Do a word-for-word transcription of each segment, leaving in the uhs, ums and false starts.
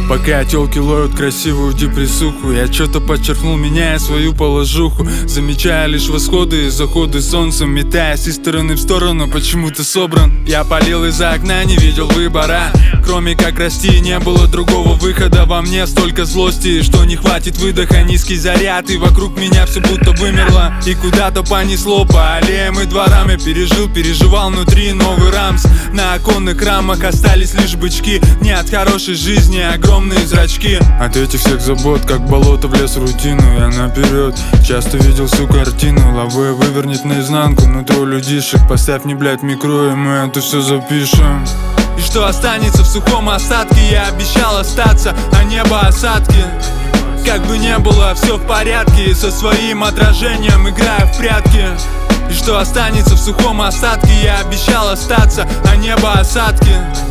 Пока тёлки ловят красивую депрессуху, я чё-то подчеркнул, меняя свою положуху, замечая лишь восходы и заходы солнца, метаясь из стороны в сторону, почему-то собран. Я палил из-за окна, не видел выбора, кроме как расти, не было другого выхода. Во мне столько злости, что не хватит выдоха, низкий заряд, и вокруг меня все будто вымерло. И куда-то понесло по аллеям и дворам. Я пережил, переживал внутри новый рамс. На оконных рамах остались лишь бычки, не от хорошей жизни огромные зрачки. От этих всех забот, как болото влез в рутину, я наперед часто видел всю картину. Лавэ вывернет наизнанку нутро людишек. Поставь мне, блядь, микро, и мы это все запишем. И что останется в сухом остатке? Я обещал остаться, а небо осадки. Как бы не было, все в порядке, и со своим отражением играю в прятки. И что останется в сухом остатке? Я обещал остаться, а небо осадки.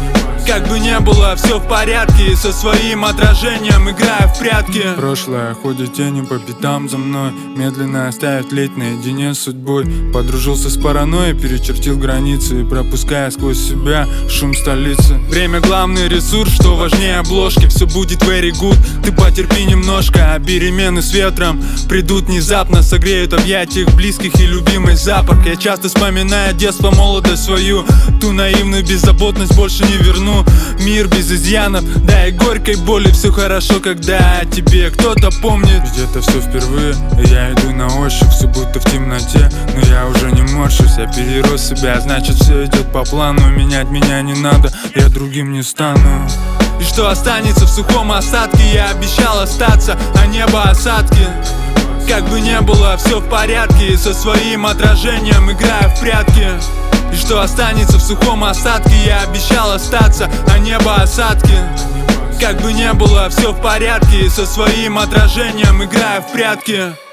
Как бы не было, все в порядке, и со своим отражением играю в прятки. Прошлое ходит тени по пятам за мной, медленно оставит леть наедине с судьбой. Подружился с паранойей, перечертил границы, пропуская сквозь себя шум столицы. Время главный ресурс, что важнее обложки. Все будет very good, ты потерпи немножко, а перемены с ветром придут внезапно, согреют объятия близких и любимый запах. Я часто вспоминаю детство, молодость свою, ту наивную беззаботность больше не верну. Мир без изъянов, да и горькой боли. Все хорошо, когда о тебе кто-то помнит. Ведь это все впервые, и я иду на ощупь, все будто в темноте, но я уже не морщусь. Я перерос себя, значит все идет по плану. Менять меня не надо, я другим не стану. И что останется в сухом остатке? Я обещал остаться, а небо осадки. Как бы не было, все в порядке, и со своим отражением играю в прятки. И что останется в сухом остатке? Я обещал остаться, а небо осадки. Как бы не было, все в порядке, и со своим отражением играю в прятки.